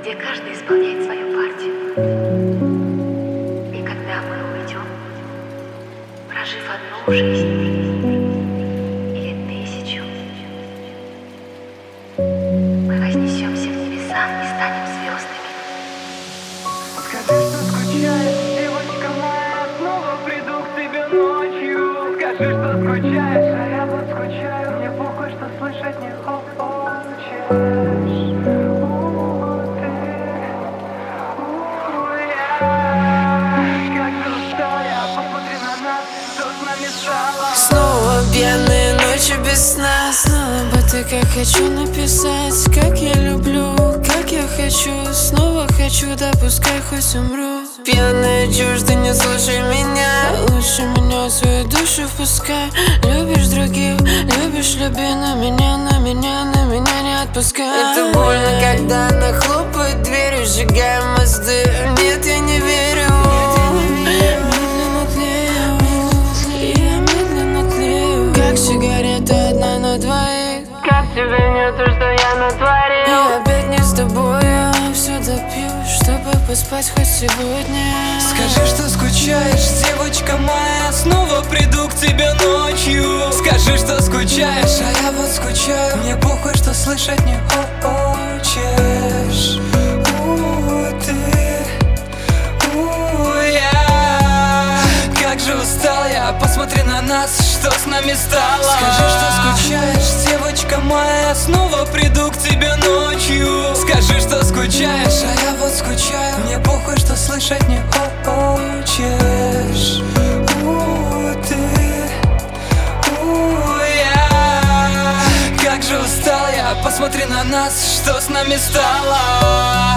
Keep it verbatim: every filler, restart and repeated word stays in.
где каждый исполняет свою партию. И когда мы уйдем, прожив одну жизнь или тысячу, мы вознесемся в небеса и станем звездами. Скажи, что скучаешь, девочка моя, снова приду к тебе ночью. Скажи, что скучаешь, а я вот скучаю, мне похуй, что слышать не хочешь. Снова пьяные ночи без сна. Снова бы ты, как хочу написать, как я люблю, как я хочу. Снова хочу, да пускай хоть умру. Пьяная чушь, ты не слушай меня. Лучше меня в свою душу впускай. Любишь других, любишь, люби, на меня, на меня, на меня не отпускай. Это больно, когда она хлопает дверью, сжигая мосты. Нет, я не верю. Сигарета одна на двоих. Как тебе не то, что я натворил? И опять не с тобой, я все допью, чтобы поспать хоть сегодня. Скажи, что скучаешь, девочка моя, снова приду к тебе ночью. Скажи, что скучаешь, а я вот скучаю, мне похуй, что слышать не хочешь. У, ты, у, я. Как же устал я, посмотри на нас, что с нами стало. Скажи, что скучаешь, девочка моя, снова приду к тебе ночью. Скажи, что скучаешь, а я вот скучаю, мне похуй, что слышать не хочешь. У, ты, у, я. Как же устал я, посмотри на нас, что с нами стало.